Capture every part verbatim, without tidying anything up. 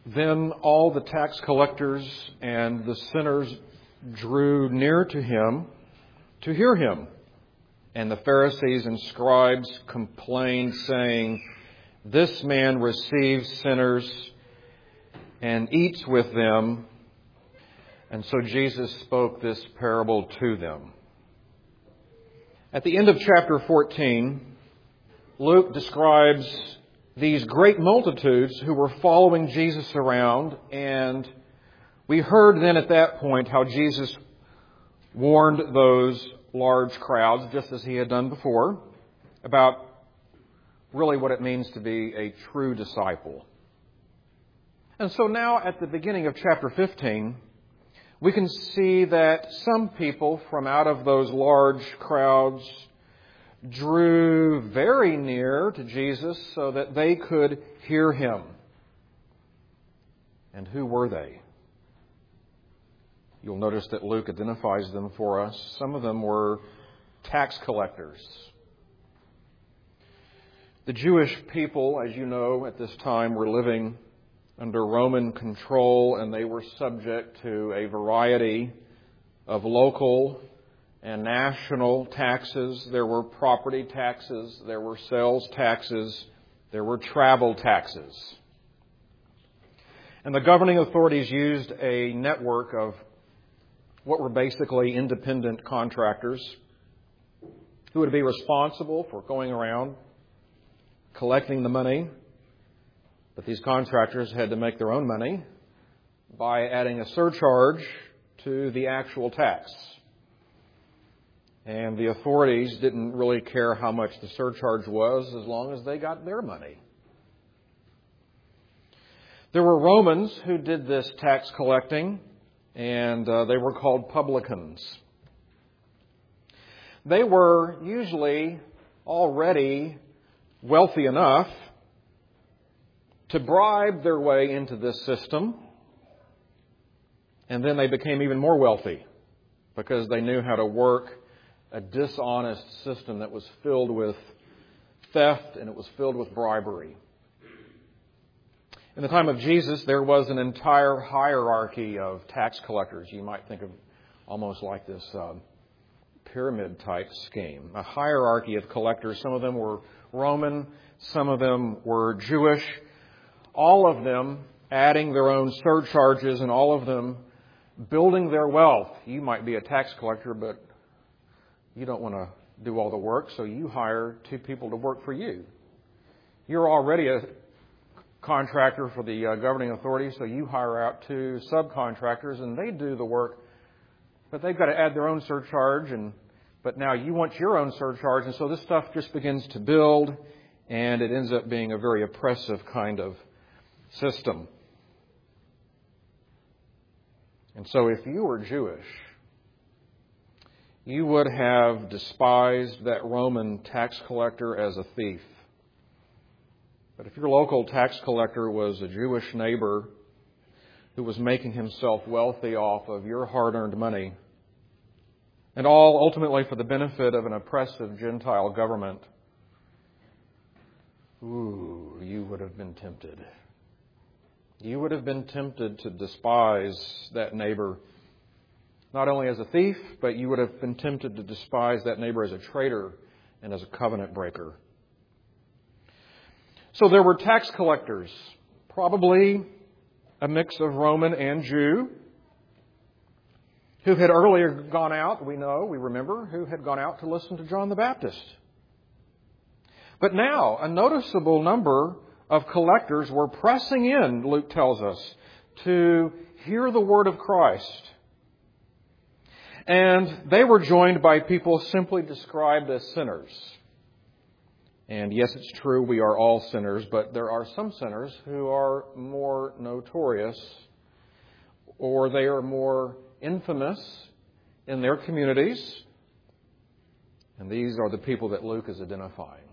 Then all the tax collectors and the sinners drew near to him to hear him. And the Pharisees and scribes complained, saying, "This man receives sinners and eats with them." And so Jesus spoke this parable to them. At the end of chapter fourteen, Luke describes these great multitudes who were following Jesus around, and we heard then at that point how Jesus warned those large crowds, just as he had done before, about really what it means to be a true disciple. And so now at the beginning of chapter fifteen, we can see that some people from out of those large crowds drew very near to Jesus so that they could hear him. And who were they? You'll notice that Luke identifies them for us. Some of them were tax collectors. The Jewish people, as you know, at this time were living under Roman control, and they were subject to a variety of local and national taxes. There were property taxes, there were sales taxes, there were travel taxes. And the governing authorities used a network of what were basically independent contractors who would be responsible for going around collecting the money. But these contractors had to make their own money by adding a surcharge to the actual tax. And the authorities didn't really care how much the surcharge was as long as they got their money. There were Romans who did this tax collecting, and uh, they were called publicans. They were usually already wealthy enough to bribe their way into this system, and then they became even more wealthy because they knew how to work a dishonest system that was filled with theft and it was filled with bribery. In the time of Jesus, there was an entire hierarchy of tax collectors. You might think of almost like this uh, pyramid-type scheme. A hierarchy of collectors. Some of them were Roman, some of them were Jewish. All of them adding their own surcharges and all of them building their wealth. You might be a tax collector, but you don't want to do all the work, so you hire two people to work for you. You're already a contractor for the uh, governing authorities, so you hire out two subcontractors and they do the work, but they've got to add their own surcharge, and but now you want your own surcharge, and so this stuff just begins to build, and it ends up being a very oppressive kind of system. And so if you were Jewish, you would have despised that Roman tax collector as a thief. But if your local tax collector was a Jewish neighbor who was making himself wealthy off of your hard-earned money, and all ultimately for the benefit of an oppressive Gentile government, ooh, you would have been tempted. You would have been tempted to despise that neighbor, not only as a thief, but you would have been tempted to despise that neighbor as a traitor and as a covenant breaker. So there were tax collectors, probably a mix of Roman and Jew, who had earlier gone out, we know, we remember, who had gone out to listen to John the Baptist. But now, a noticeable number of collectors were pressing in, Luke tells us, to hear the word of Christ. And they were joined by people simply described as sinners. And yes, it's true, we are all sinners, but there are some sinners who are more notorious, or they are more infamous in their communities. And these are the people that Luke is identifying.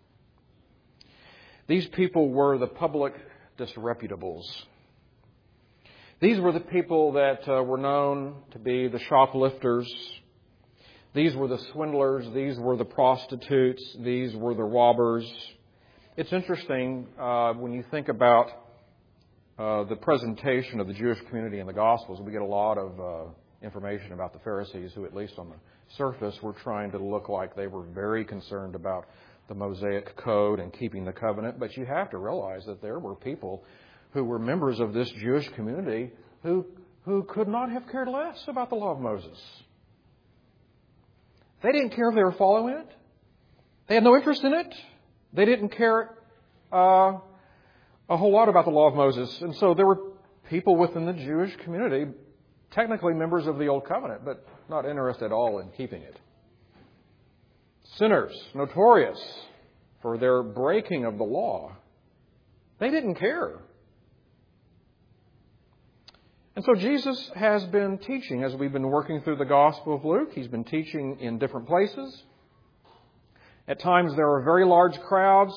These people were the public disreputables. These were the people that uh, were known to be the shoplifters. These were the swindlers. These were the prostitutes. These were the robbers. It's interesting uh, when you think about uh, the presentation of the Jewish community in the Gospels, we get a lot of uh, information about the Pharisees who, at least on the surface, were trying to look like they were very concerned about the Mosaic Code and keeping the covenant. But you have to realize that there were people who were members of this Jewish community who, who could not have cared less about the law of Moses. They didn't care if they were following it. They had no interest in it. They didn't care uh, a whole lot about the law of Moses. And so there were people within the Jewish community, technically members of the Old Covenant, but not interested at all in keeping it. Sinners, notorious for their breaking of the law. They didn't care. And so Jesus has been teaching as we've been working through the Gospel of Luke. He's been teaching in different places. At times there are very large crowds.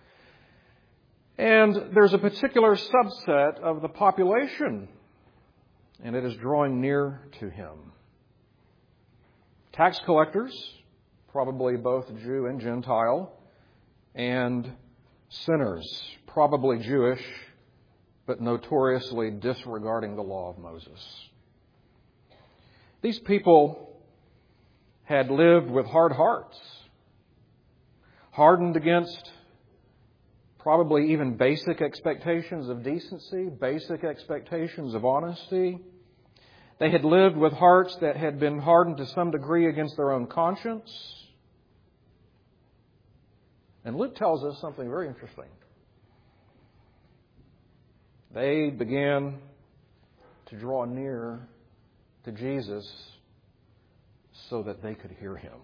And there's a particular subset of the population, and it is drawing near to him. Tax collectors, probably both Jew and Gentile, and sinners, probably Jewish, but notoriously disregarding the law of Moses. These people had lived with hard hearts, hardened against probably even basic expectations of decency, basic expectations of honesty. They had lived with hearts that had been hardened to some degree against their own conscience. And Luke tells us something very interesting. They began to draw near to Jesus so that they could hear him.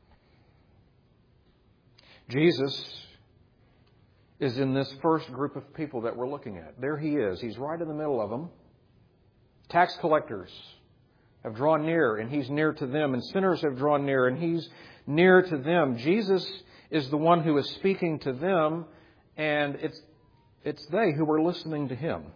Jesus is in this first group of people that we're looking at. There he is. He's right in the middle of them. Tax collectors have drawn near, and he's near to them. And sinners have drawn near, and he's near to them. Jesus is the one who is speaking to them, and it's it's they who are listening to him.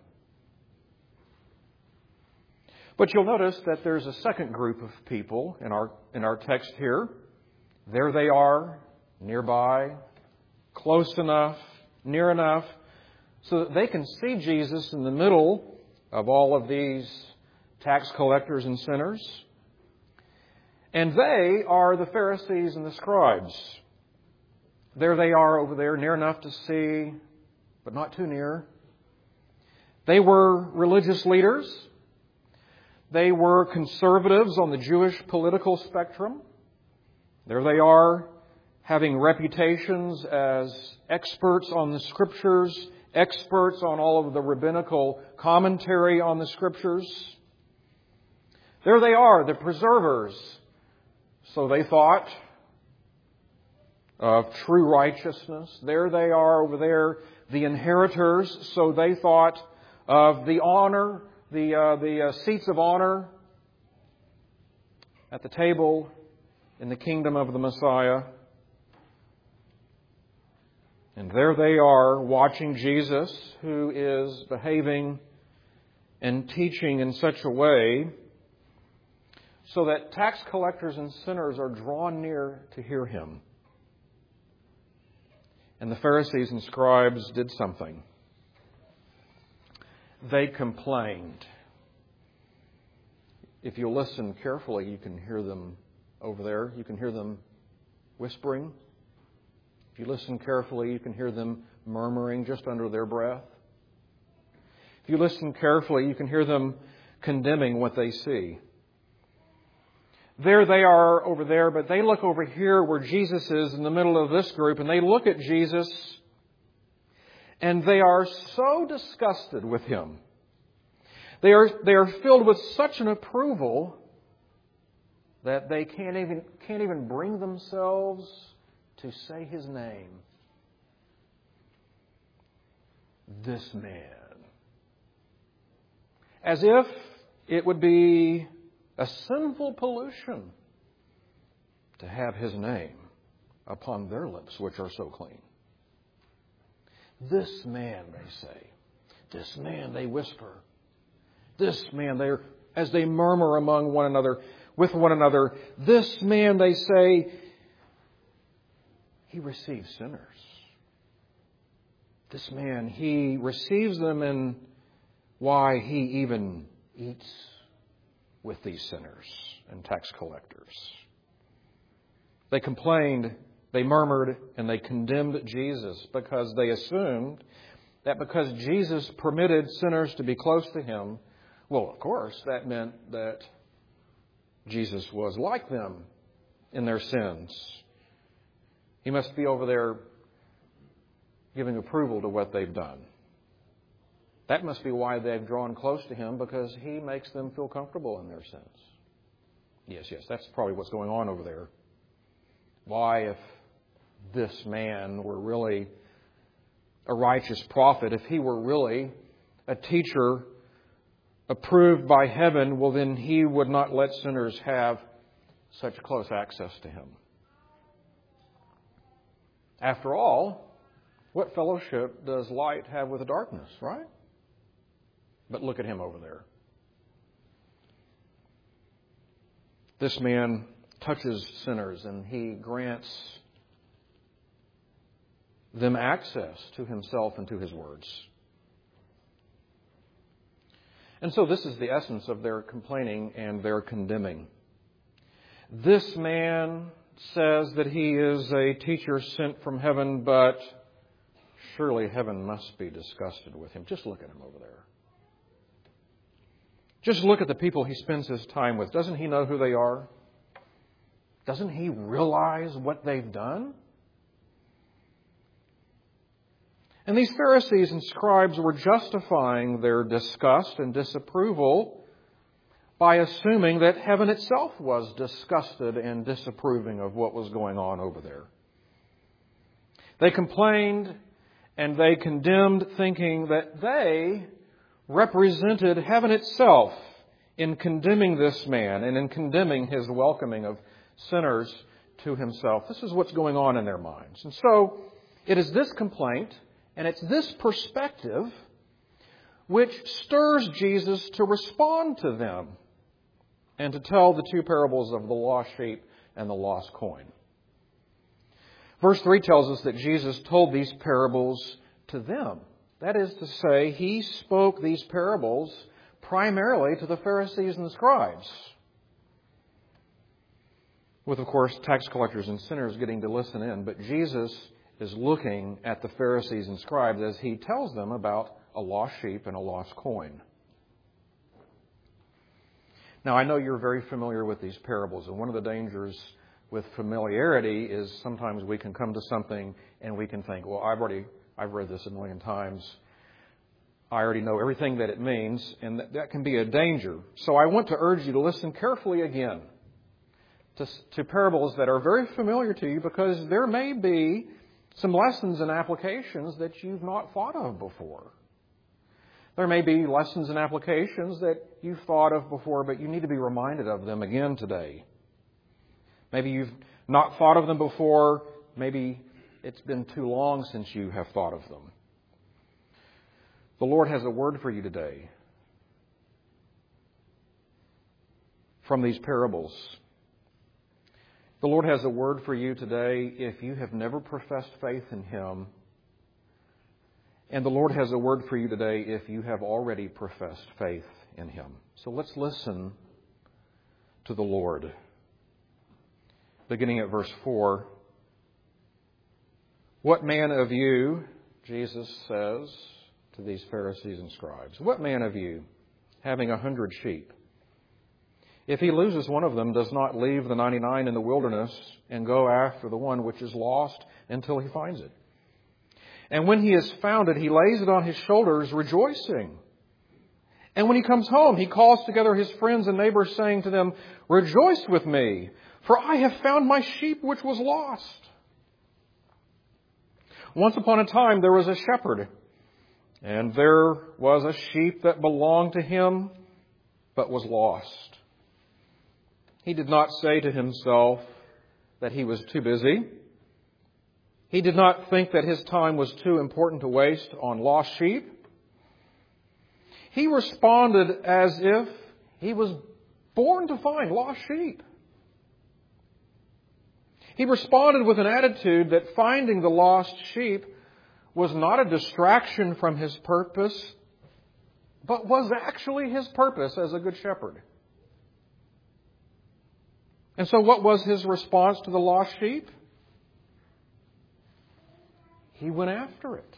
But you'll notice that there's a second group of people in our in our text here. There they are, nearby, close enough, near enough, so that they can see Jesus in the middle of all of these tax collectors and sinners. And they are the Pharisees and the scribes. There they are over there, near enough to see, but not too near. They were religious leaders. They were conservatives on the Jewish political spectrum. There they are, having reputations as experts on the Scriptures, experts on all of the rabbinical commentary on the Scriptures. There they are, the preservers, so they thought, of true righteousness. There they are over there, the inheritors, so they thought of the honor, the uh, the uh, seats of honor at the table in the kingdom of the Messiah. And there they are watching Jesus, who is behaving and teaching in such a way so that tax collectors and sinners are drawn near to hear him. And the Pharisees and scribes did something. They complained. If you listen carefully, you can hear them over there. You can hear them whispering. If you listen carefully, you can hear them murmuring just under their breath. If you listen carefully, you can hear them condemning what they see. There they are over there, but they look over here where Jesus is in the middle of this group, and they look at Jesus, and they are so disgusted with him. They are, they are filled with such an approval that they can't even, can't even bring themselves to say his name. This man. As if it would be a sinful pollution to have his name upon their lips, which are so clean. This man, they say. This man, they whisper. This man, they as they murmur among one another, with one another. This man, they say, he receives sinners. This man, he receives them and why He even eats with these sinners and tax collectors. They complained, they murmured, and they condemned Jesus because they assumed that because Jesus permitted sinners to be close to Him, well, of course, that meant that Jesus was like them in their sins. He must be over there giving approval to what they've done. That must be why they've drawn close to Him, because He makes them feel comfortable in their sins. Yes, yes, that's probably what's going on over there. Why, if this man were really a righteous prophet, if he were really a teacher approved by heaven, well, then He would not let sinners have such close access to Him. After all, what fellowship does light have with the darkness, right? But look at him over there. This man touches sinners and He grants them access to Himself and to His words. And so this is the essence of their complaining and their condemning. This man says that he is a teacher sent from heaven, but surely heaven must be disgusted with him. Just look at him over there. Just look at the people he spends his time with. Doesn't he know who they are? Doesn't he realize what they've done? And these Pharisees and scribes were justifying their disgust and disapproval by assuming that heaven itself was disgusted and disapproving of what was going on over there. They complained and they condemned, thinking that they represented heaven itself in condemning this man and in condemning his welcoming of sinners to Himself. This is what's going on in their minds. And so it is this complaint and it's this perspective which stirs Jesus to respond to them and to tell the two parables of the lost sheep and the lost coin. Verse three tells us that Jesus told these parables to them. That is to say, He spoke these parables primarily to the Pharisees and the scribes, with, of course, tax collectors and sinners getting to listen in. But Jesus is looking at the Pharisees and scribes as He tells them about a lost sheep and a lost coin. Now, I know you're very familiar with these parables, and one of the dangers with familiarity is sometimes we can come to something and we can think, well, I've already I've read this a million times. I already know everything that it means, and that, that can be a danger. So I want to urge you to listen carefully again to, to parables that are very familiar to you, because there may be some lessons and applications that you've not thought of before. There may be lessons and applications that you've thought of before, but you need to be reminded of them again today. Maybe you've not thought of them before. Maybe it's been too long since you have thought of them. The Lord has a word for you today from these parables. The Lord has a word for you today if you have never professed faith in Him. And the Lord has a word for you today if you have already professed faith in Him. So let's listen to the Lord. Beginning at verse four. What man of you, Jesus says to these Pharisees and scribes, what man of you, having a hundred sheep, if he loses one of them, does not leave the ninety-nine in the wilderness and go after the one which is lost until he finds it? And when he has found it, he lays it on his shoulders, rejoicing. And when he comes home, he calls together his friends and neighbors, saying to them, rejoice with me, for I have found my sheep which was lost. Once upon a time there was a shepherd, and there was a sheep that belonged to him, but was lost. He did not say to himself that he was too busy. He did not think that his time was too important to waste on lost sheep. He responded as if he was born to find lost sheep. He responded with an attitude that finding the lost sheep was not a distraction from his purpose, but was actually his purpose as a good shepherd. And so what was his response to the lost sheep? He went after it.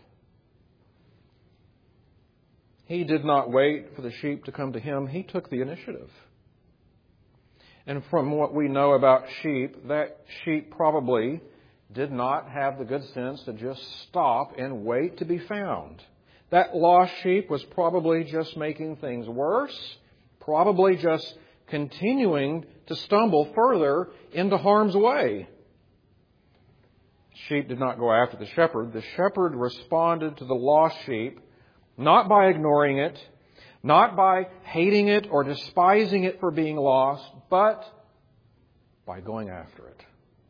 He did not wait for the sheep to come to him. He took the initiative. And from what we know about sheep, that sheep probably did not have the good sense to just stop and wait to be found. That lost sheep was probably just making things worse, probably just continuing to stumble further into harm's way. Sheep did not go after the shepherd. The shepherd responded to the lost sheep not by ignoring it, not by hating it or despising it for being lost, but by going after it.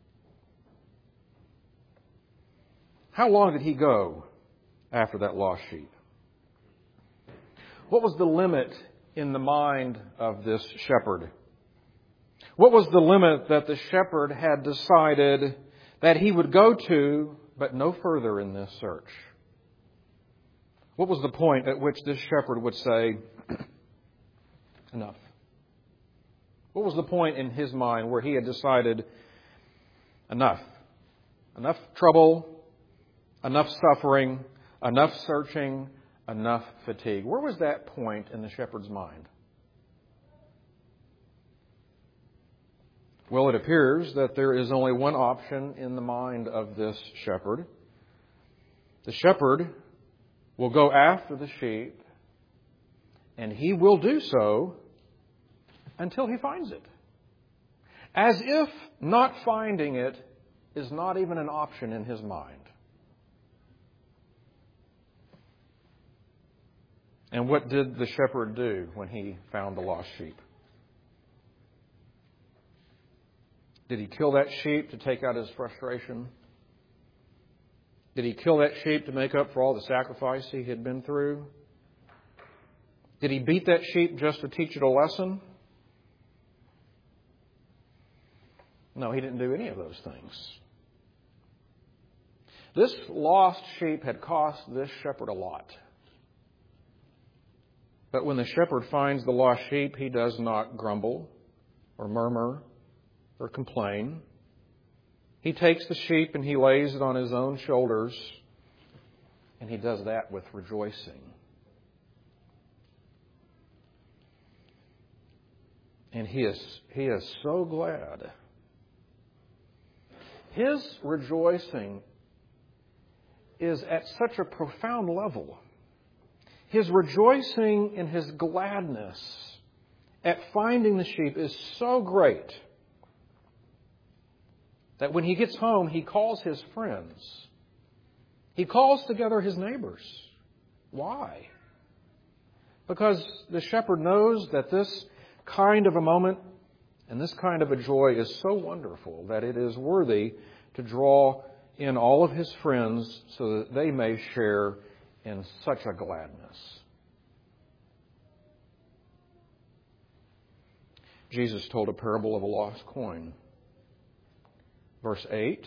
How long did he go after that lost sheep? What was the limit in the mind of this shepherd? What was the limit that the shepherd had decided that he would go to, but no further in this search? What was the point at which this shepherd would say, enough? What was the point in his mind where he had decided, enough? Enough trouble, enough suffering, enough searching, enough fatigue. Where was that point in the shepherd's mind? Well, it appears that there is only one option in the mind of this shepherd. The shepherd will go after the sheep, and he will do so until he finds it. As if not finding it is not even an option in his mind. And what did the shepherd do when he found the lost sheep? Did he kill that sheep to take out his frustration? Did he kill that sheep to make up for all the sacrifice he had been through? Did he beat that sheep just to teach it a lesson? No, he didn't do any of those things. This lost sheep had cost this shepherd a lot. But when the shepherd finds the lost sheep, he does not grumble or murmur or complain. He takes the sheep and he lays it on his own shoulders, and he does that with rejoicing. And he is, he is so glad. His rejoicing is at such a profound level. His rejoicing and his gladness at finding the sheep is so great that when he gets home, he calls his friends. He calls together his neighbors. Why? Because the shepherd knows that this kind of a moment and this kind of a joy is so wonderful that it is worthy to draw in all of his friends so that they may share in such a gladness. Jesus told a parable of a lost coin. Verse eight,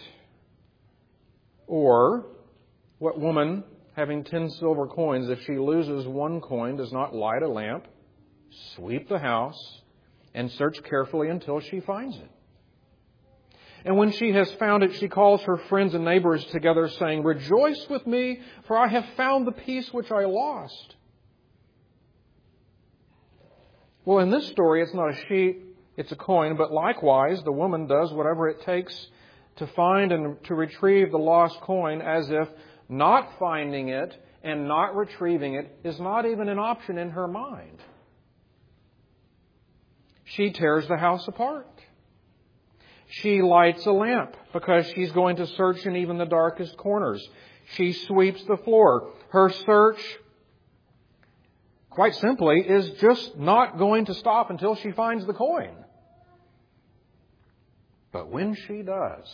or what woman, having ten silver coins, if she loses one coin, does not light a lamp, sweep the house, and search carefully until she finds it? And when she has found it, she calls her friends and neighbors together, saying, rejoice with me, for I have found the piece which I lost. Well, in this story, it's not a sheep, it's a coin, but likewise, the woman does whatever it takes to find and to retrieve the lost coin, as if not finding it and not retrieving it is not even an option in her mind. She tears the house apart. She lights a lamp because she's going to search in even the darkest corners. She sweeps the floor. Her search, quite simply, is just not going to stop until she finds the coin. But when she does,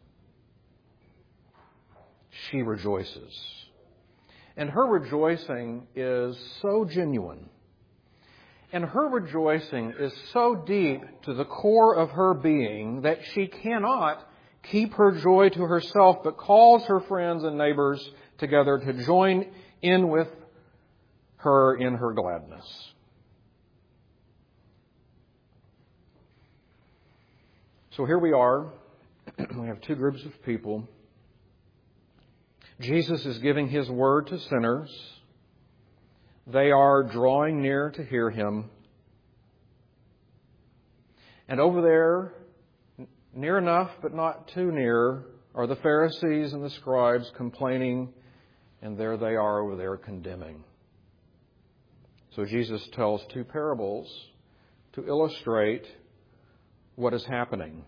she rejoices. And her rejoicing is so genuine. And her rejoicing is so deep to the core of her being that she cannot keep her joy to herself, but calls her friends and neighbors together to join in with her in her gladness. So here we are. We have two groups of people. Jesus is giving His word to sinners. They are drawing near to hear Him. And over there, near enough but not too near, are the Pharisees and the scribes complaining, and there they are over there condemning. So Jesus tells two parables to illustrate what is happening.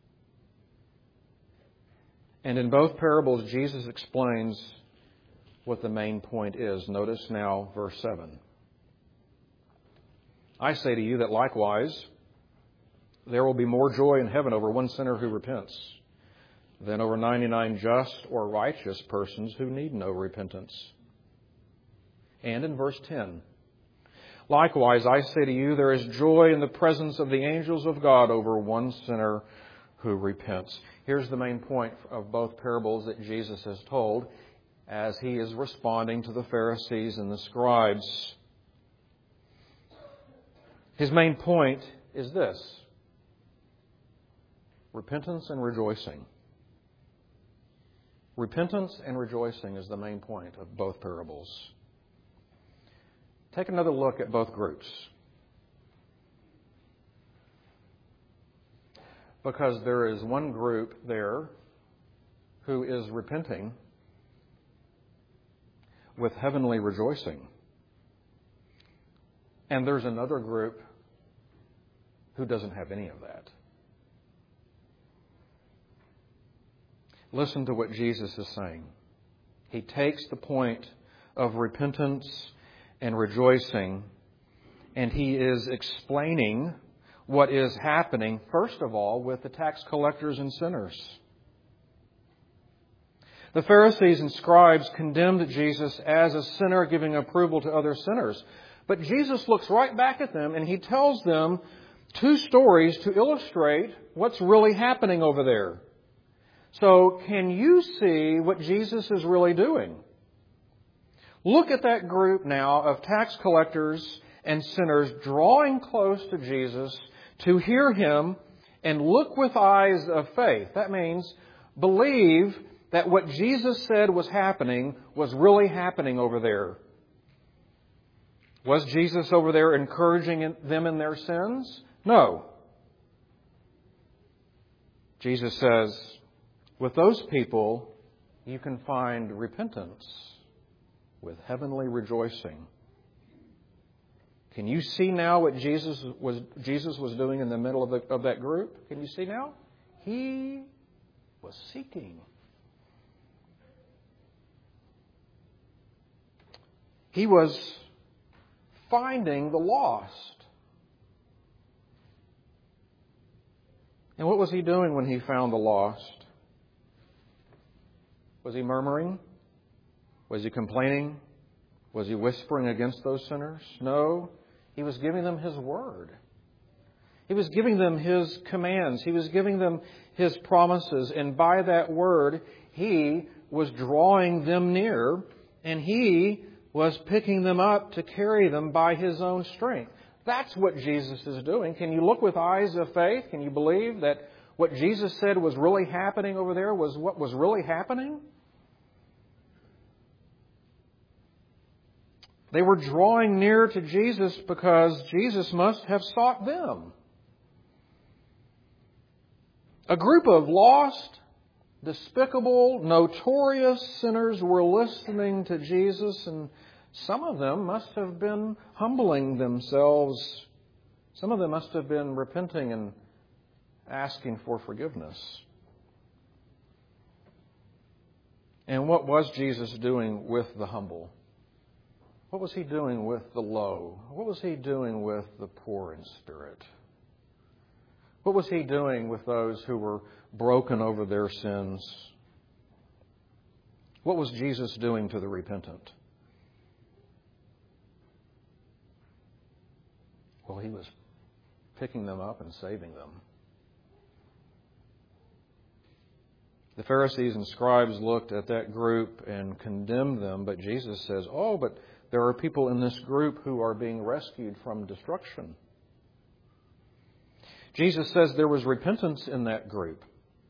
And in both parables, Jesus explains what the main point is. Notice now verse seven. I say to you that likewise there will be more joy in heaven over one sinner who repents than over ninety-nine just or righteous persons who need no repentance. And in verse ten, likewise I say to you there is joy in the presence of the angels of God over one sinner who repents. Here's the main point of both parables that Jesus has told as He is responding to the Pharisees and the scribes. His main point is this: repentance and rejoicing. Repentance and rejoicing is the main point of both parables. Take another look at both groups. Because there is one group there who is repenting with heavenly rejoicing. And there's another group who doesn't have any of that. Listen to what Jesus is saying. He takes the point of repentance and rejoicing, and He is explaining what is happening, first of all, with the tax collectors and sinners. The Pharisees and scribes condemned Jesus as a sinner giving approval to other sinners. But Jesus looks right back at them and He tells them two stories to illustrate what's really happening over there. So, can you see what Jesus is really doing? Look at that group now of tax collectors and sinners drawing close to Jesus to hear Him and look with eyes of faith. That means believe that what Jesus said was happening was really happening over there. Was Jesus over there encouraging them in their sins? No. Jesus says, with those people, you can find repentance with heavenly rejoicing. Can you see now what Jesus was Jesus was doing in the middle of, the, of that group? Can you see now? He was seeking. He was finding the lost. And what was He doing when He found the lost? Was He murmuring? Was He complaining? Was He whispering against those sinners? No. He was giving them His word. He was giving them His commands. He was giving them His promises. And by that word, He was drawing them near, and He was picking them up to carry them by His own strength. That's what Jesus is doing. Can you look with eyes of faith? Can you believe that what Jesus said was really happening over there was what was really happening? They were drawing near to Jesus because Jesus must have sought them. A group of lost, despicable, notorious sinners were listening to Jesus, and some of them must have been humbling themselves. Some of them must have been repenting and asking for forgiveness. And what was Jesus doing with the humble? What was He doing with the low? What was He doing with the poor in spirit? What was He doing with those who were broken over their sins? What was Jesus doing to the repentant? Well, He was picking them up and saving them. The Pharisees and scribes looked at that group and condemned them, but Jesus says, oh, but There are people in this group who are being rescued from destruction. Jesus says there was repentance in that group.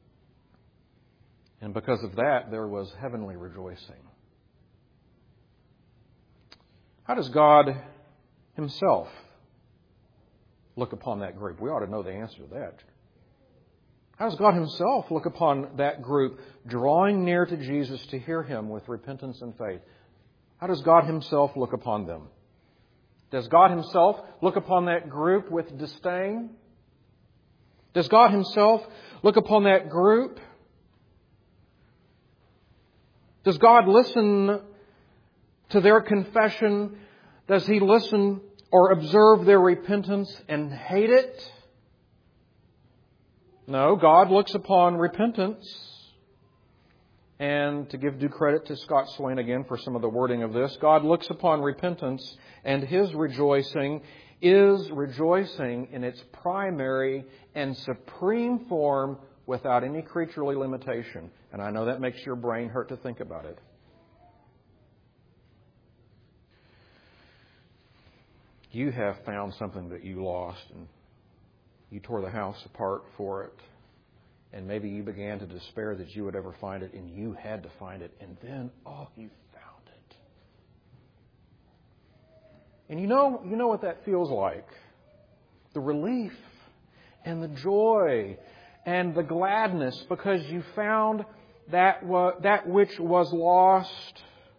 And because of that, there was heavenly rejoicing. How does God Himself look upon that group? We ought to know the answer to that. How does God Himself look upon that group drawing near to Jesus to hear Him with repentance and faith? How does God Himself look upon them? Does God Himself look upon that group with disdain? Does God Himself look upon that group? Does God listen to their confession? Does He listen or observe their repentance and hate it? No, God looks upon repentance. And to give due credit to Scott Swain again for some of the wording of this, God looks upon repentance, and His rejoicing is rejoicing in its primary and supreme form without any creaturely limitation. And I know that makes your brain hurt to think about it. You have found something that you lost, and you tore the house apart for it. And maybe you began to despair that you would ever find it, and you had to find it. And then, oh, you found it. And you know, you know what that feels like. The relief and the joy and the gladness because you found that, wa- that which was lost.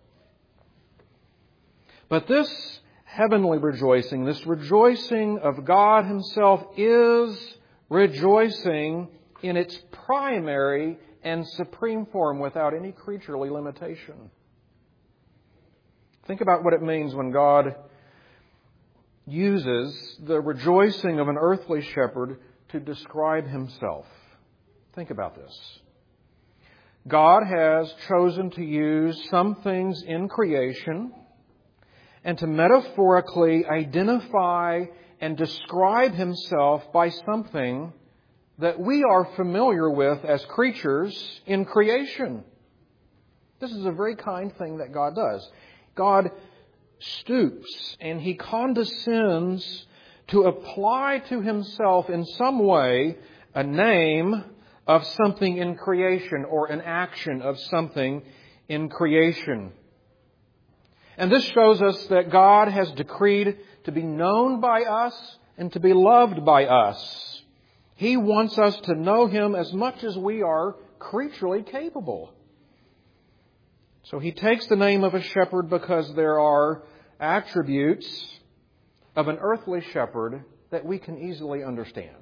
But this heavenly rejoicing, this rejoicing of God Himself is rejoicing in its primary and supreme form without any creaturely limitation. Think about what it means when God uses the rejoicing of an earthly shepherd to describe Himself. Think about this. God has chosen to use some things in creation and to metaphorically identify and describe Himself by something that we are familiar with as creatures in creation. This is a very kind thing that God does. God stoops and He condescends to apply to Himself in some way a name of something in creation or an action of something in creation. And this shows us that God has decreed to be known by us and to be loved by us. He wants us to know Him as much as we are creaturely capable. So He takes the name of a shepherd because there are attributes of an earthly shepherd that we can easily understand.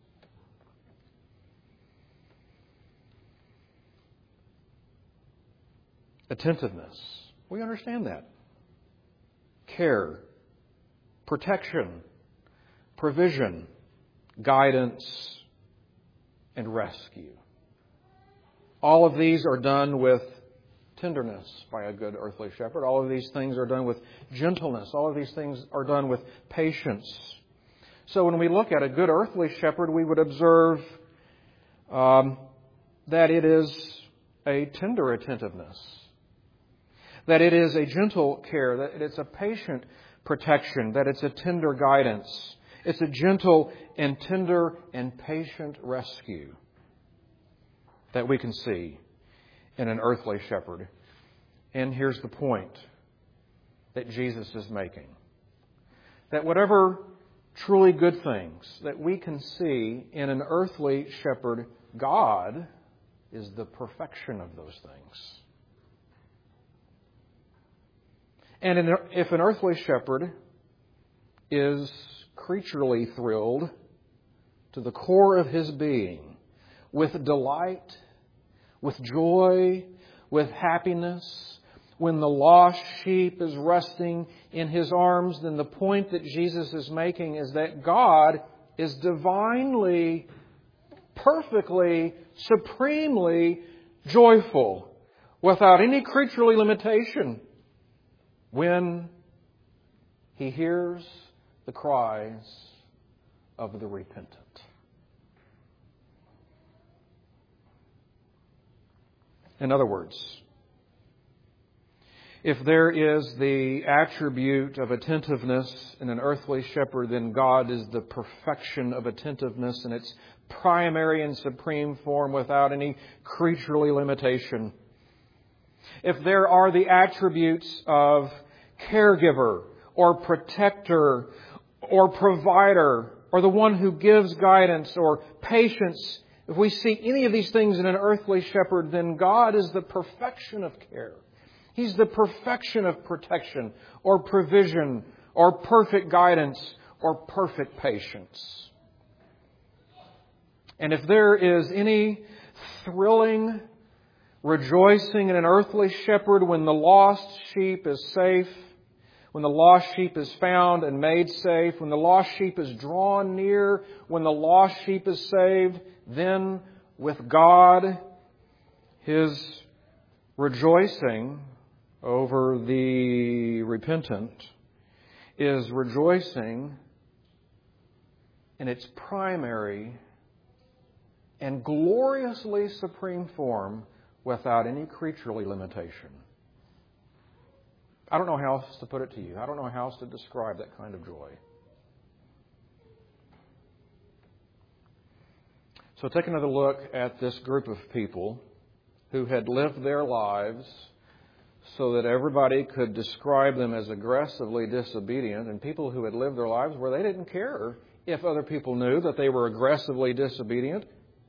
Attentiveness. We understand that. Care, protection, provision, guidance, and rescue. All of these are done with tenderness by a good earthly shepherd. All of these things are done with gentleness. All of these things are done with patience. So when we look at a good earthly shepherd, we would observe um, that it is a tender attentiveness, that it is a gentle care, that it's a patient protection, that it's a tender guidance. It's a gentle and tender and patient rescue that we can see in an earthly shepherd. And here's the point that Jesus is making. That whatever truly good things that we can see in an earthly shepherd, God is the perfection of those things. And if an earthly shepherd is creaturely thrilled to the core of his being with delight, with joy, with happiness, when the lost sheep is resting in His arms, then the point that Jesus is making is that God is divinely, perfectly, supremely joyful without any creaturely limitation when He hears the cries of the repentant. In other words, If there is the attribute of attentiveness in an earthly shepherd, then God is the perfection of attentiveness in its primary and supreme form without any creaturely limitation. If there are the attributes of caregiver or protector or provider or the one who gives guidance or patience, if we see any of these things in an earthly shepherd, then God is the perfection of care. He's the perfection of protection or provision or perfect guidance or perfect patience. And if there is any thrilling rejoicing in an earthly shepherd when the lost sheep is safe, when the lost sheep is found and made safe, when the lost sheep is drawn near, when the lost sheep is saved, then with God, His rejoicing over the repentant is rejoicing in its primary and gloriously supreme form without any creaturely limitation. I don't know how else to put it to you. I don't know how else to describe that kind of joy. So take another look at this group of people who had lived their lives so that everybody could describe them as aggressively disobedient, and people who had lived their lives where they didn't care if other people knew that they were aggressively disobedient.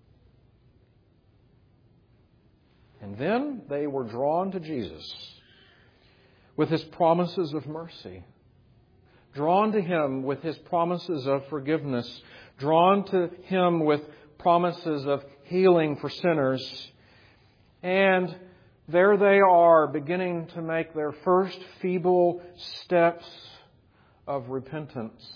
And then they were drawn to Jesus with His promises of mercy, drawn to Him with His promises of forgiveness, drawn to Him with promises of healing for sinners. And there they are, beginning to make their first feeble steps of repentance.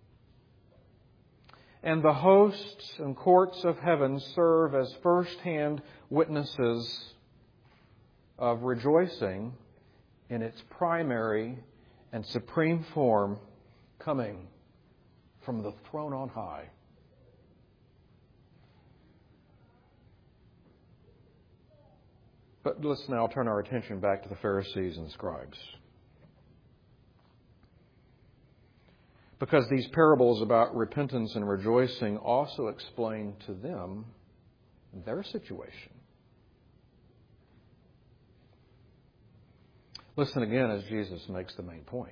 And the hosts and courts of heaven serve as first-hand witnesses of rejoicing in its primary and supreme form coming from the throne on high. But let's now turn our attention back to the Pharisees and scribes. Because these parables about repentance and rejoicing also explain to them their situation. Listen again as Jesus makes the main point.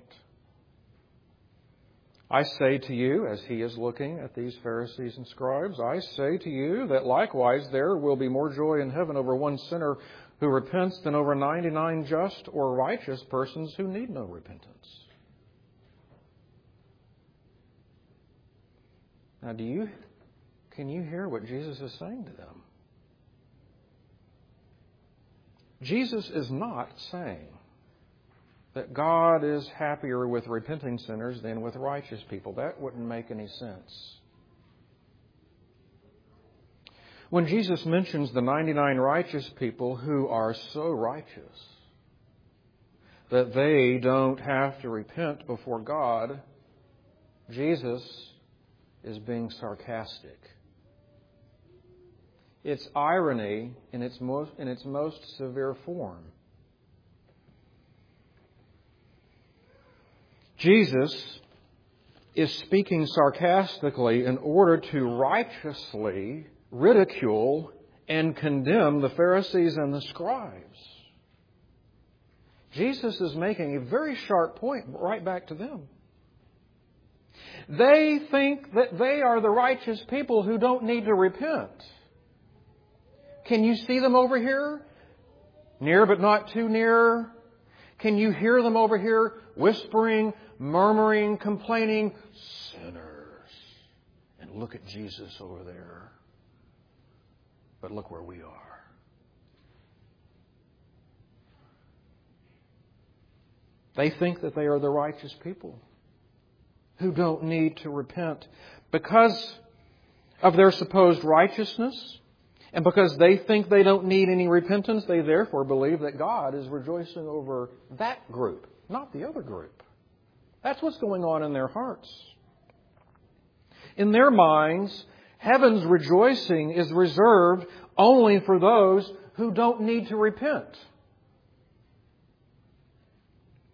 I say to you, as He is looking at these Pharisees and scribes, I say to you that likewise there will be more joy in heaven over one sinner who repents than over ninety-nine just or righteous persons who need no repentance. Now, do you, can you hear what Jesus is saying to them? Jesus is not saying that God is happier with repenting sinners than with righteous people. That wouldn't make any sense. When Jesus mentions the ninety-nine righteous people who are so righteous that they don't have to repent before God, Jesus is being sarcastic. It's irony in its most, in its most severe form. Jesus is speaking sarcastically in order to righteously ridicule and condemn the Pharisees and the scribes. Jesus is making a very sharp point right back to them. They think that they are the righteous people who don't need to repent. Can you see them over here? Near but not too near. Can you hear them over here whispering, murmuring, complaining? Sinners. And look at Jesus over there. But look where we are. They think that they are the righteous people who don't need to repent because of their supposed righteousness. And because they think they don't need any repentance, they therefore believe that God is rejoicing over that group, not the other group. That's what's going on in their hearts. In their minds, heaven's rejoicing is reserved only for those who don't need to repent.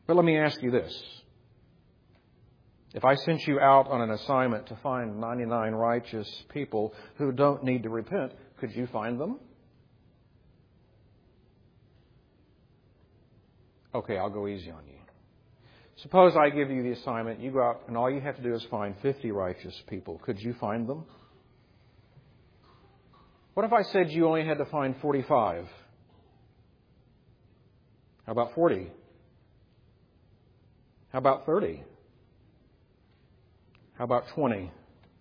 But let me ask you this. If I sent you out on an assignment to find ninety-nine righteous people who don't need to repent, could you find them? Okay, I'll go easy on you. Suppose I give you the assignment, you go out and all you have to do is find fifty righteous people. Could you find them? What if I said you only had to find forty-five? How about forty? How about thirty? How about twenty?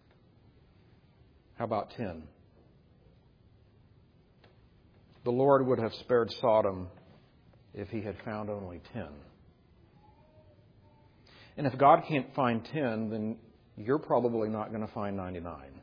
How about ten? The Lord would have spared Sodom if he had found only ten. And if God can't find ten, then you're probably not going to find ninety-nine.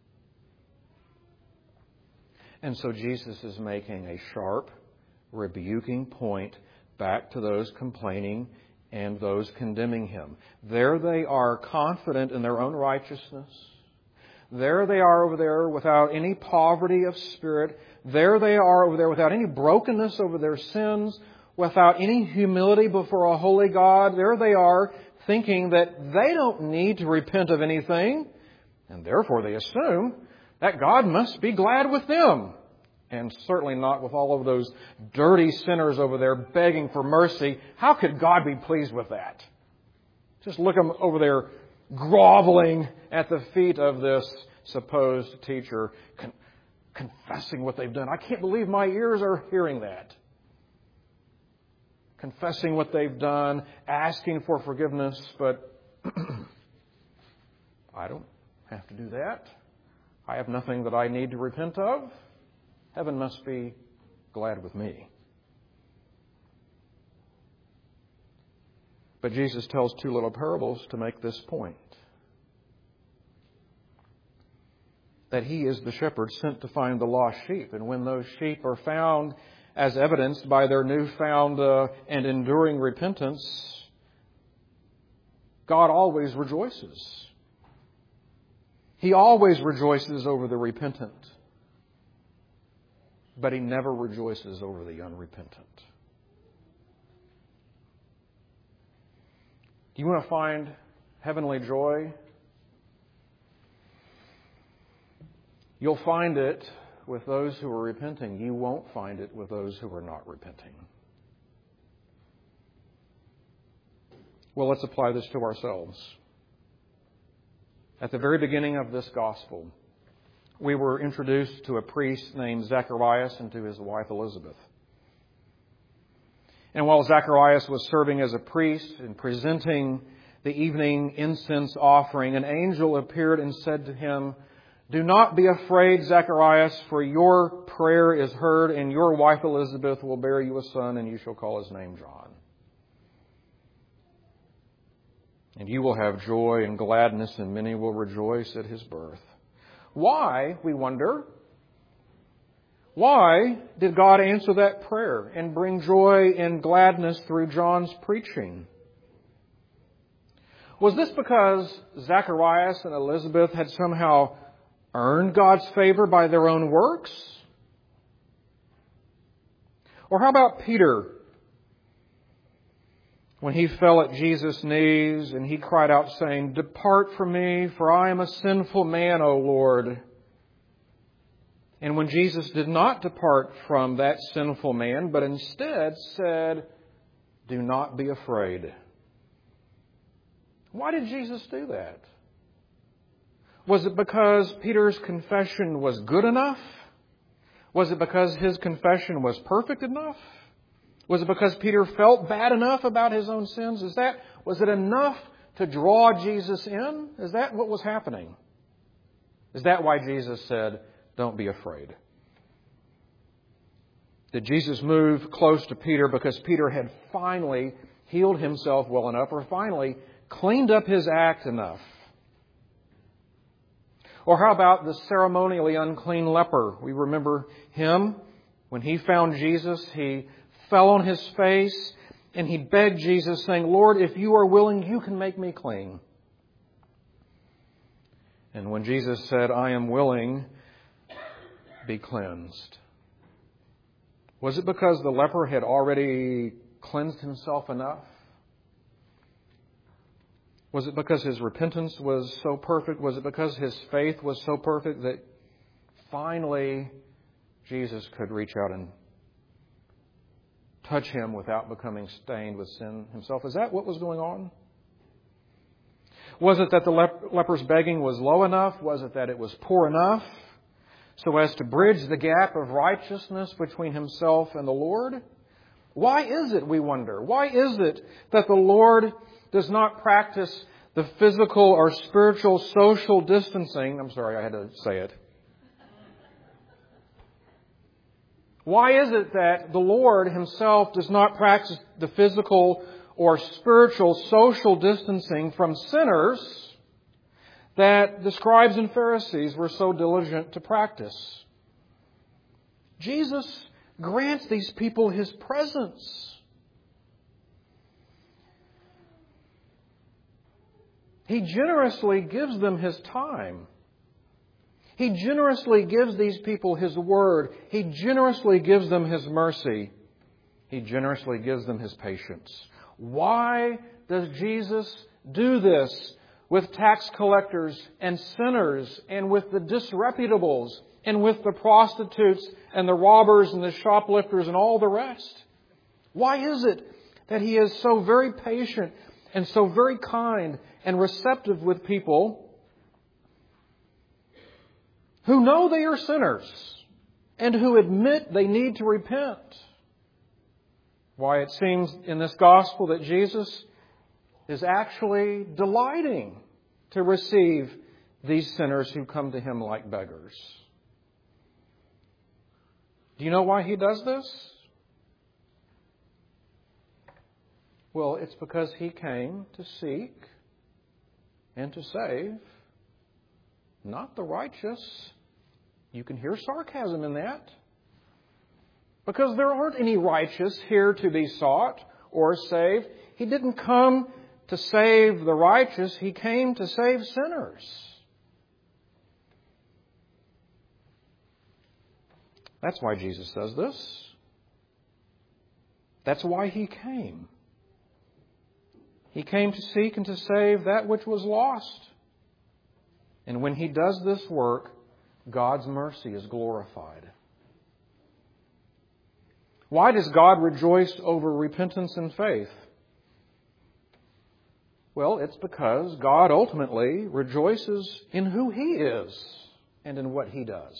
And so Jesus is making a sharp, rebuking point back to those complaining and those condemning him. There they are, confident in their own righteousness. There they are over there without any poverty of spirit. There they are over there without any brokenness over their sins, without any humility before a holy God. There they are thinking that they don't need to repent of anything, and therefore they assume that God must be glad with them. And certainly not with all of those dirty sinners over there begging for mercy. How could God be pleased with that? Just look them over there groveling at the feet of this supposed teacher, con- confessing what they've done. I can't believe my ears are hearing that. Confessing what they've done, asking for forgiveness, but I don't have to do that. I have nothing that I need to repent of. Heaven must be glad with me. But Jesus tells two little parables to make this point. That He is the shepherd sent to find the lost sheep. And when those sheep are found, as evidenced by their newfound uh, and enduring repentance, God always rejoices. He always rejoices over the repentant. But He never rejoices over the unrepentant. Do you want to find heavenly joy? You'll find it with those who are repenting. You won't find it with those who are not repenting. Well, let's apply this to ourselves. At the very beginning of this gospel, we were introduced to a priest named Zacharias and to his wife Elizabeth. And while Zacharias was serving as a priest and presenting the evening incense offering, an angel appeared and said to him, "Do not be afraid, Zacharias, for your prayer is heard, and your wife Elizabeth will bear you a son, and you shall call his name John. And you will have joy and gladness, and many will rejoice at his birth." Why, we wonder, why did God answer that prayer and bring joy and gladness through John's preaching? Was this because Zacharias and Elizabeth had somehow earned God's favor by their own works? Or how about Peter, when he fell at Jesus' knees and he cried out saying, "Depart from me, for I am a sinful man, O Lord." And when Jesus did not depart from that sinful man, but instead said, "Do not be afraid." Why did Jesus do that? Was it because Peter's confession was good enough? Was it because his confession was perfect enough? Was it because Peter felt bad enough about his own sins? Is that, was it enough to draw Jesus in? Is that what was happening? Is that why Jesus said, "Don't be afraid"? Did Jesus move close to Peter because Peter had finally healed himself well enough, or finally cleaned up his act enough? Or how about the ceremonially unclean leper? We remember him. When he found Jesus, he fell on his face and he begged Jesus, saying, "Lord, if you are willing, you can make me clean." And when Jesus said, "I am willing, be cleansed," was it because the leper had already cleansed himself enough? Was it because his repentance was so perfect? Was it because his faith was so perfect that finally Jesus could reach out and touch him without becoming stained with sin himself? Is that what was going on? Was it that the lep- leper's begging was low enough? Was it that it was poor enough so as to bridge the gap of righteousness between himself and the Lord? Why is it, we wonder, why is it that the Lord does not practice the physical or spiritual social distancing? I'm sorry, I had to say it. Why is it that the Lord Himself does not practice the physical or spiritual social distancing from sinners that the scribes and Pharisees were so diligent to practice? Jesus grants these people His presence. He generously gives them His time. He generously gives these people His Word. He generously gives them His mercy. He generously gives them His patience. Why does Jesus do this with tax collectors and sinners and with the disreputables and with the prostitutes and the robbers and the shoplifters and all the rest? Why is it that He is so very patient and so very kind and receptive with people who know they are sinners and who admit they need to repent? Why, it seems in this gospel that Jesus is actually delighting to receive these sinners who come to Him like beggars. Do you know why He does this? Well, it's because He came to seek and to save not the righteous. You can hear sarcasm in that. Because there aren't any righteous here to be sought or saved. He didn't come to save the righteous. He came to save sinners. That's why Jesus does this. That's why He came. He came to seek and to save that which was lost. And when He does this work, God's mercy is glorified. Why does God rejoice over repentance and faith? Well, it's because God ultimately rejoices in who He is and in what He does.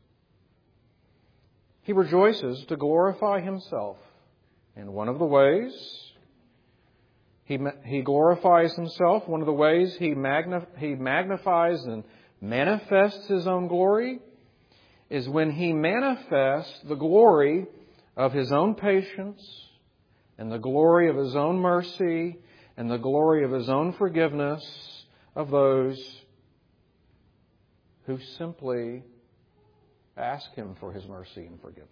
He rejoices to glorify Himself. And one of the ways He, he glorifies Himself, one of the ways he, magnif- he magnifies and manifests His own glory is when He manifests the glory of His own patience and the glory of His own mercy and the glory of His own forgiveness of those who simply ask Him for His mercy and forgiveness.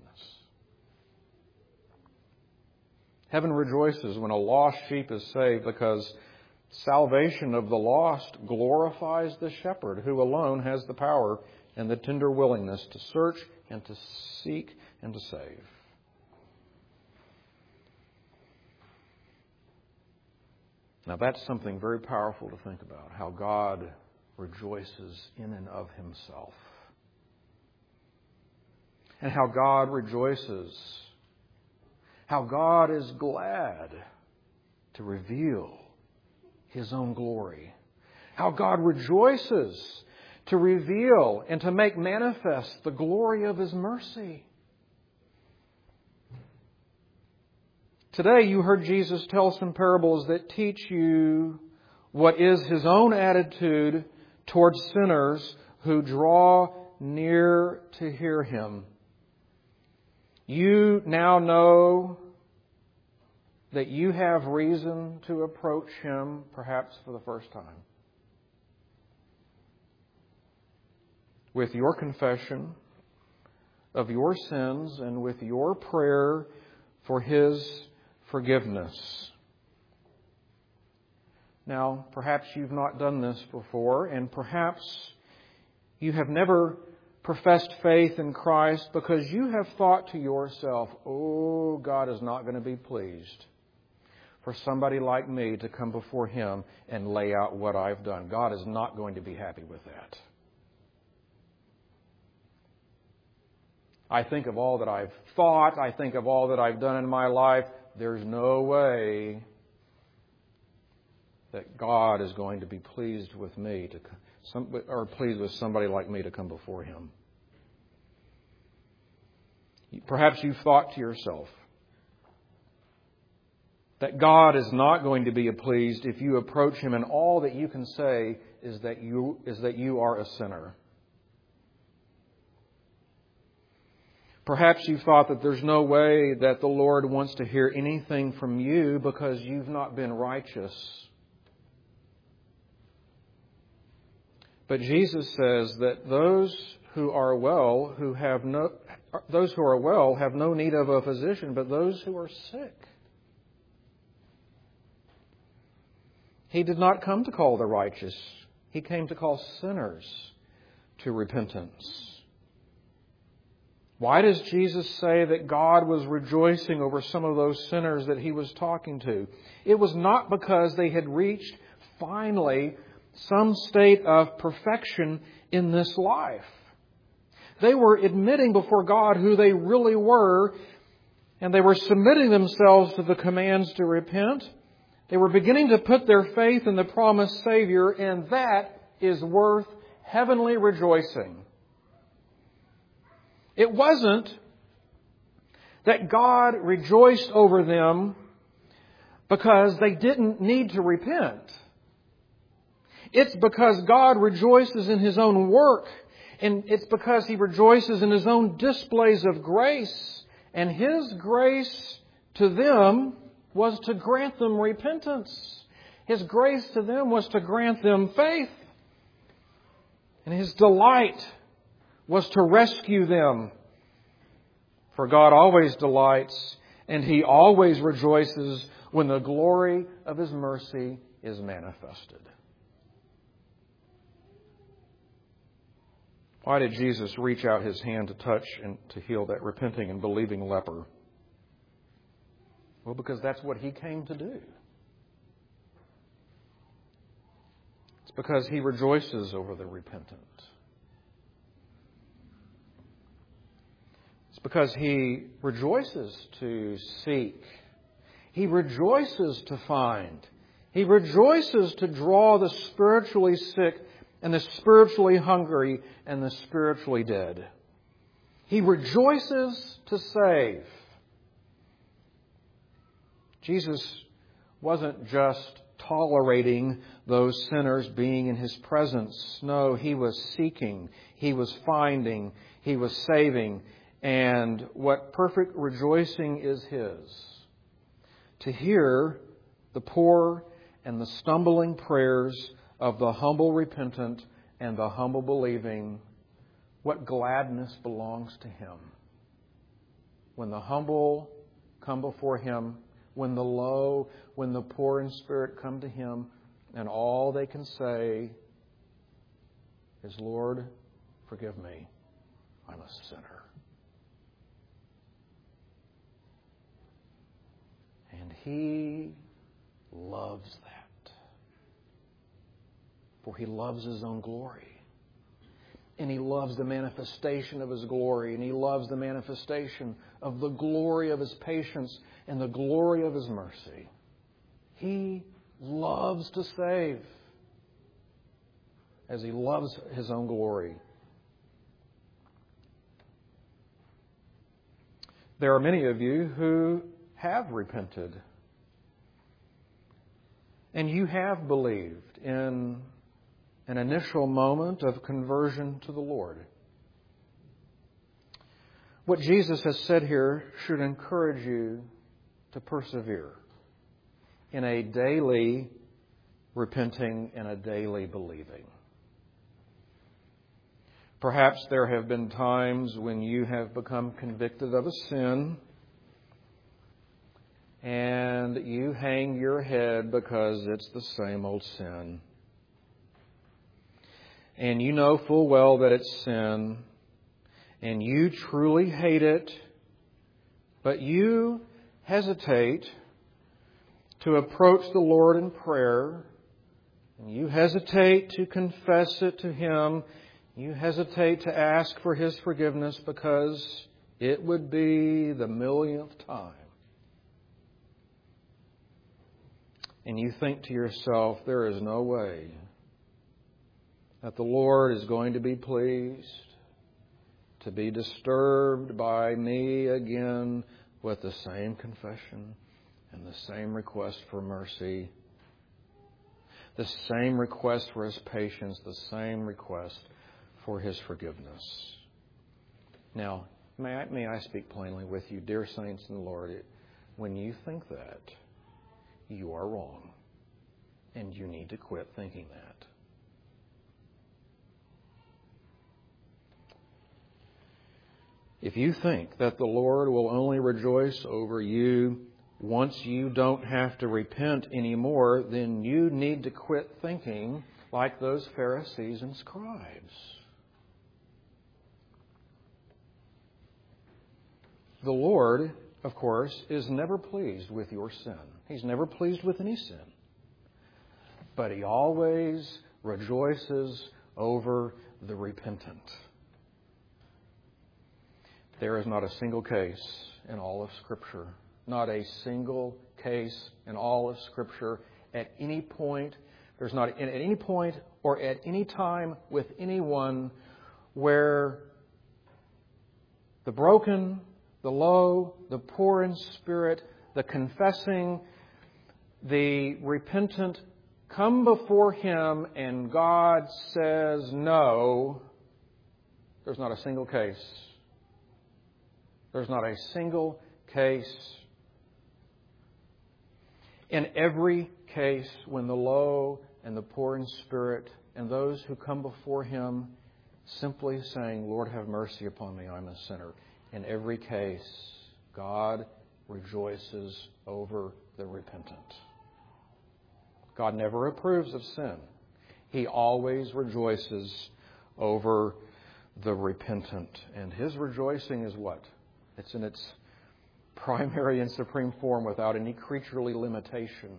Heaven rejoices when a lost sheep is saved because salvation of the lost glorifies the shepherd who alone has the power and the tender willingness to search and to seek and to save. Now that's something very powerful to think about, how God rejoices in and of Himself. And how God rejoices, how God is glad to reveal His own glory. How God rejoices to reveal and to make manifest the glory of His mercy. Today you heard Jesus tell some parables that teach you what is His own attitude towards sinners who draw near to hear Him. You now know that you have reason to approach Him perhaps for the first time. With your confession of your sins and with your prayer for His forgiveness. Now, perhaps you've not done this before, and perhaps you have never professed faith in Christ because you have thought to yourself, oh, God is not going to be pleased. for somebody like me to come before Him and lay out what I've done. God is not going to be happy with that. I think of all that I've thought. I think of all that I've done in my life. There's no way that God is going to be pleased with me to, some, or pleased with somebody like me to come before Him. Perhaps you've thought to yourself that God is not going to be pleased if you approach Him and all that you can say is that you is that you are a sinner. Perhaps you've thought that there's no way that the Lord wants to hear anything from you because you've not been righteous. But Jesus says that those who are well, who have no, those who are well have no need of a physician, but those who are sick. He did not come to call the righteous. He came to call sinners to repentance. Why does Jesus say that God was rejoicing over some of those sinners that He was talking to? It was not because they had reached, finally, some state of perfection in this life. They were admitting before God who they really were, and they were submitting themselves to the commands to repent. They were beginning to put their faith in the promised Savior, and that is worth heavenly rejoicing. It wasn't that God rejoiced over them because they didn't need to repent. It's because God rejoices in His own work, and it's because He rejoices in His own displays of grace. And His grace to them was to grant them repentance. His grace to them was to grant them faith. And His delight was to rescue them. For God always delights and He always rejoices when the glory of His mercy is manifested. Why did Jesus reach out His hand to touch and to heal that repenting and believing leper? Well, because that's what He came to do. It's because He rejoices over the repentant. It's because He rejoices to seek. He rejoices to find. He rejoices to draw the spiritually sick and the spiritually hungry and the spiritually dead. He rejoices to save. Jesus wasn't just tolerating those sinners being in His presence. No, He was seeking. He was finding. He was saving. And what perfect rejoicing is His. To hear the poor and the stumbling prayers of the humble repentant and the humble believing, what gladness belongs to Him. When the humble come before Him, when the low, when the poor in spirit come to Him, and all they can say is, Lord, forgive me, I'm a sinner. And He loves that. For He loves His own glory. And He loves the manifestation of His glory. And He loves the manifestation of the glory of His patience and the glory of His mercy. He loves to save as He loves His own glory. There are many of you who have repented. And you have believed in an initial moment of conversion to the Lord. What Jesus has said here should encourage you to persevere in a daily repenting and a daily believing. Perhaps there have been times when you have become convicted of a sin and you hang your head because it's the same old sin. And you know full well that it's sin, and you truly hate it, but you hesitate to approach the Lord in prayer, and you hesitate to confess it to Him, you hesitate to ask for His forgiveness because it would be the millionth time. And you think to yourself, there is no way that the Lord is going to be pleased to be disturbed by me again with the same confession and the same request for mercy, the same request for His patience, the same request for His forgiveness. Now, may I, may I speak plainly with you, dear saints in the Lord, when you think that, you are wrong, and you need to quit thinking that. If you think that the Lord will only rejoice over you once you don't have to repent anymore, then you need to quit thinking like those Pharisees and scribes. The Lord, of course, is never pleased with your sin. He's never pleased with any sin. But He always rejoices over the repentant. There is not a single case in all of Scripture, not a single case in all of Scripture at any point, there's not at any point or at any time with anyone where the broken, the low, the poor in spirit, the confessing, the repentant come before Him and God says no. There's not a single case. There's not a single case. In every case, when the low and the poor in spirit and those who come before Him simply saying, Lord, have mercy upon me, I'm a sinner. In every case, God rejoices over the repentant. God never approves of sin. He always rejoices over the repentant. And His rejoicing is what? It's in its primary and supreme form without any creaturely limitation.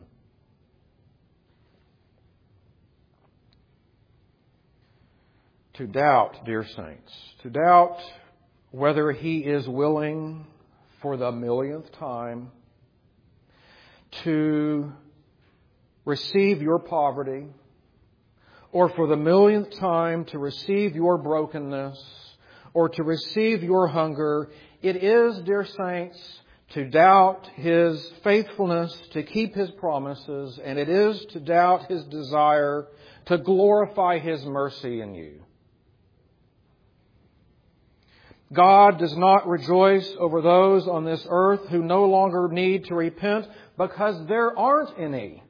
To doubt, dear saints, to doubt whether He is willing for the millionth time to receive your poverty, or for the millionth time to receive your brokenness, or to receive your hunger, it is, dear saints, to doubt His faithfulness to keep His promises, and it is to doubt His desire to glorify His mercy in you. God does not rejoice over those on this earth who no longer need to repent because there aren't any.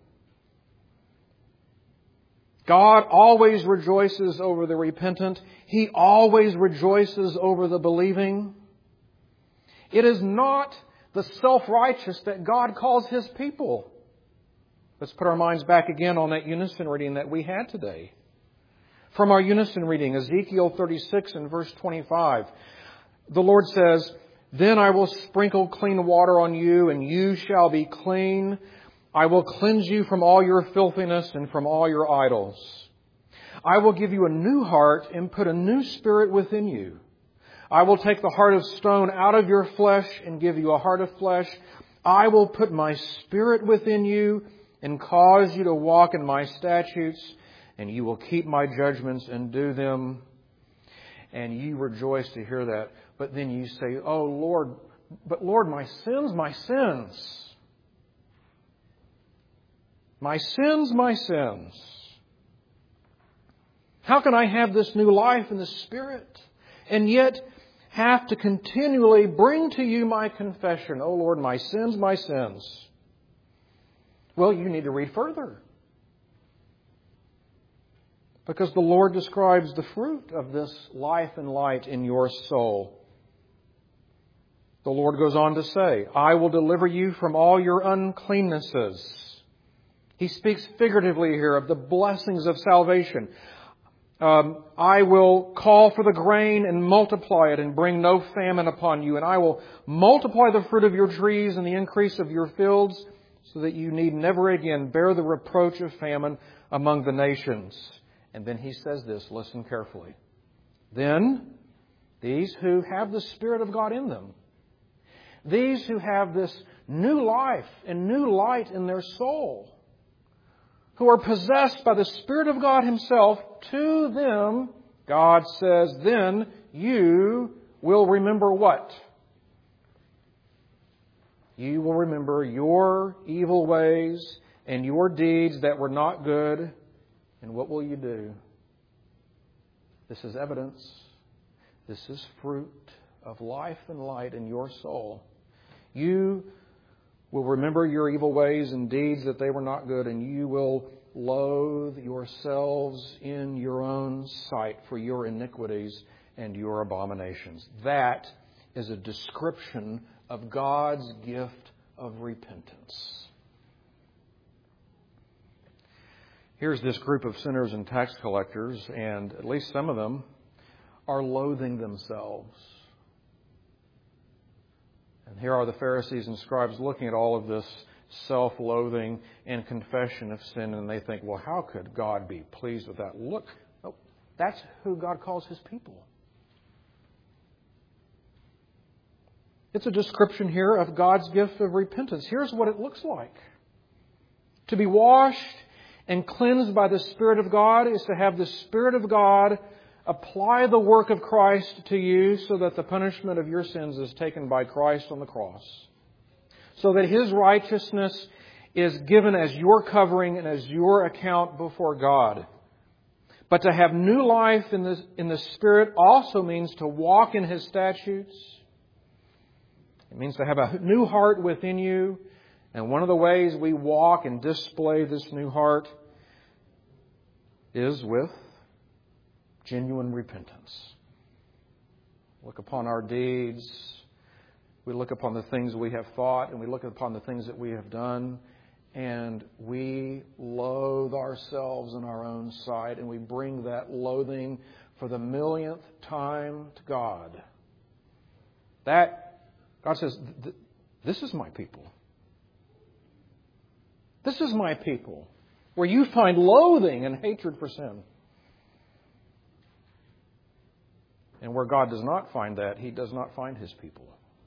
God always rejoices over the repentant. He always rejoices over the believing. It is not the self-righteous that God calls His people. Let's put our minds back again on that unison reading that we had today. From our unison reading, Ezekiel thirty-six and verse twenty-five, the Lord says, Then I will sprinkle clean water on you, and you shall be clean. I will cleanse you from all your filthiness and from all your idols. I will give you a new heart and put a new spirit within you. I will take the heart of stone out of your flesh and give you a heart of flesh. I will put my spirit within you and cause you to walk in my statutes, and you will keep my judgments and do them. And you rejoice to hear that. But then you say, oh Lord, but Lord, my sins, my sins. My sins, my sins. How can I have this new life in the Spirit and yet have to continually bring to you my confession? Oh Lord, my sins, my sins. Well, you need to read further. Because the Lord describes the fruit of this life and light in your soul. The Lord goes on to say, I will deliver you from all your uncleannesses. He speaks figuratively here of the blessings of salvation. Um, I will call for the grain and multiply it and bring no famine upon you. And I will multiply the fruit of your trees and the increase of your fields so that you need never again bear the reproach of famine among the nations. And then he says this, listen carefully. Then, these who have the Spirit of God in them, these who have this new life and new light in their soul, who are possessed by the Spirit of God Himself, to them, God says, then you will remember what? You will remember your evil ways and your deeds that were not good. And what will you do? This is evidence. This is fruit of life and light in your soul. You will remember your evil ways and deeds that they were not good, and you will loathe yourselves in your own sight for your iniquities and your abominations. That is a description of God's gift of repentance. Here's this group of sinners and tax collectors, and at least some of them are loathing themselves. And here are the Pharisees and scribes looking at all of this self-loathing and confession of sin, and they think, well, how could God be pleased with that? Look, oh, that's who God calls His people. It's a description here of God's gift of repentance. Here's what it looks like. To be washed and cleansed by the Spirit of God is to have the Spirit of God apply the work of Christ to you so that the punishment of your sins is taken by Christ on the cross. So that His righteousness is given as your covering and as your account before God. But to have new life in the, in the Spirit also means to walk in His statutes. It means to have a new heart within you. And one of the ways we walk and display this new heart is with genuine repentance. Look upon our deeds. We look upon the things we have thought, and we look upon the things that we have done, and we loathe ourselves in our own sight, and we bring that loathing for the millionth time to God. That, God says, this is my people. This is my people, where you find loathing and hatred for sin. And where God does not find that, He does not find His people.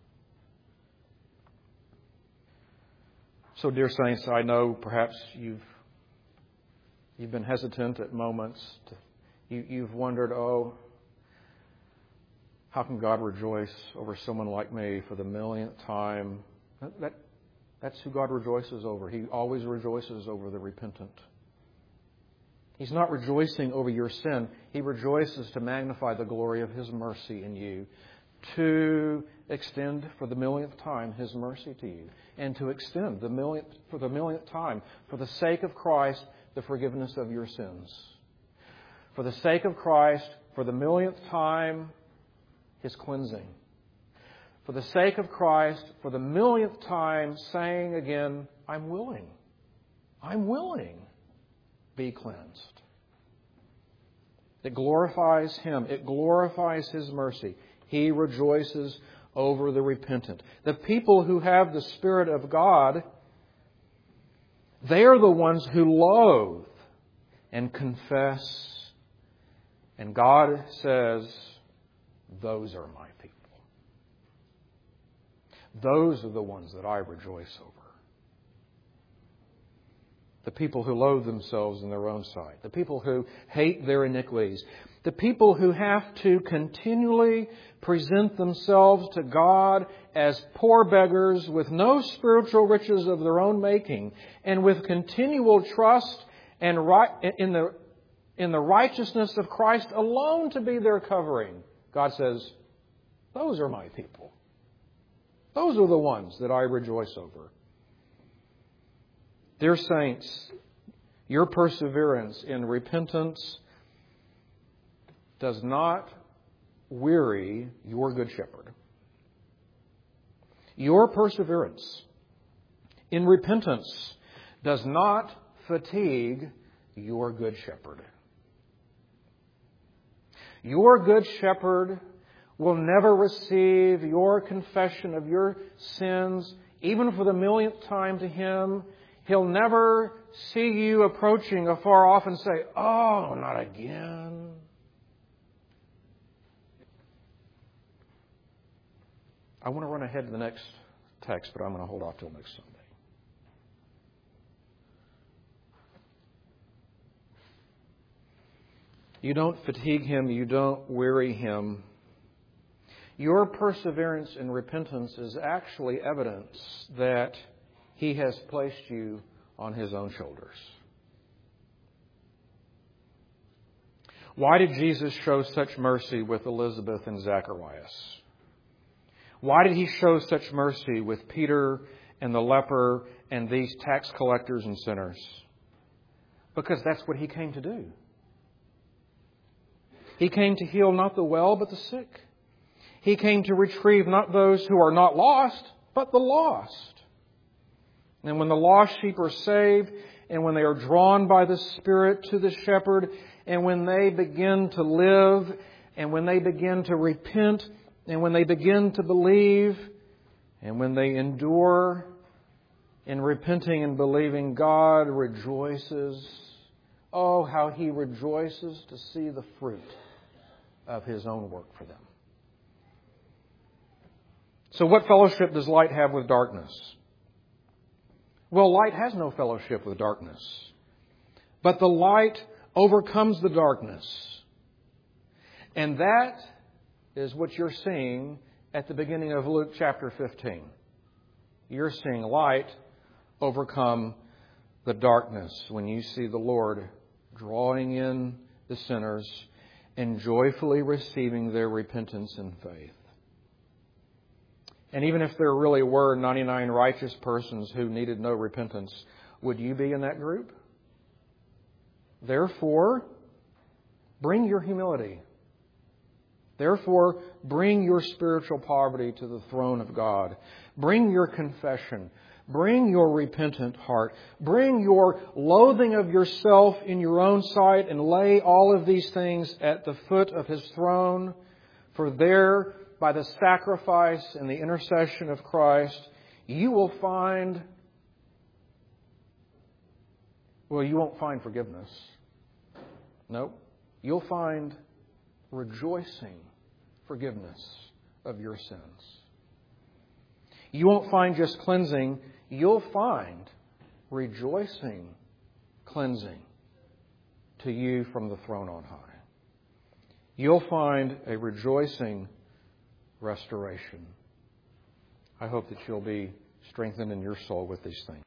So, dear saints, I know perhaps you've you've been hesitant at moments. To, you, you've wondered, oh, how can God rejoice over someone like me for the millionth time? That, that that's who God rejoices over. He always rejoices over the repentant. He's not rejoicing over your sin. He rejoices to magnify the glory of His mercy in you, to extend for the millionth time His mercy to you, and to extend the millionth, for the millionth time, for the sake of Christ, the forgiveness of your sins. For the sake of Christ, for the millionth time, His cleansing. For the sake of Christ, for the millionth time, saying again, I'm willing. I'm willing. Be cleansed. It glorifies Him. It glorifies His mercy. He rejoices over the repentant. The people who have the Spirit of God, they are the ones who loathe and confess. And God says, those are my people. Those are the ones that I rejoice over. The people who loathe themselves in their own sight. The people who hate their iniquities. The people who have to continually present themselves to God as poor beggars with no spiritual riches of their own making, and with continual trust and right, in the in the righteousness of Christ alone to be their covering. God says, those are my people. Those are the ones that I rejoice over. Dear saints, your perseverance in repentance does not weary your Good Shepherd. Your perseverance in repentance does not fatigue your Good Shepherd. Your Good Shepherd will never receive your confession of your sins even for the millionth time to Him, He'll never see you approaching afar off and say, "Oh, not again." I want to run ahead to the next text, but I'm going to hold off till next Sunday. You don't fatigue Him. You don't weary Him. Your perseverance in repentance is actually evidence that He has placed you on His own shoulders. Why did Jesus show such mercy with Elizabeth and Zacharias? Why did He show such mercy with Peter and the leper and these tax collectors and sinners? Because that's what He came to do. He came to heal not the well, but the sick. He came to retrieve not those who are not lost, but the lost. And when the lost sheep are saved, and when they are drawn by the Spirit to the shepherd, and when they begin to live, and when they begin to repent, and when they begin to believe, and when they endure in repenting and believing, God rejoices. Oh, how He rejoices to see the fruit of His own work for them. So what fellowship does light have with darkness? Well, light has no fellowship with darkness. But the light overcomes the darkness. And that is what you're seeing at the beginning of Luke chapter fifteen. You're seeing light overcome the darkness when you see the Lord drawing in the sinners and joyfully receiving their repentance and faith. And even if there really were ninety-nine righteous persons who needed no repentance, would you be in that group? Therefore, bring your humility. Therefore, bring your spiritual poverty to the throne of God. Bring your confession. Bring your repentant heart. Bring your loathing of yourself in your own sight and lay all of these things at the foot of His throne. For there, by the sacrifice and the intercession of Christ, you will find, well, you won't find forgiveness. No, you'll find rejoicing forgiveness of your sins. You won't find just cleansing, you'll find rejoicing cleansing to you from the throne on high. You'll find a rejoicing restoration. I hope that you'll be strengthened in your soul with these things.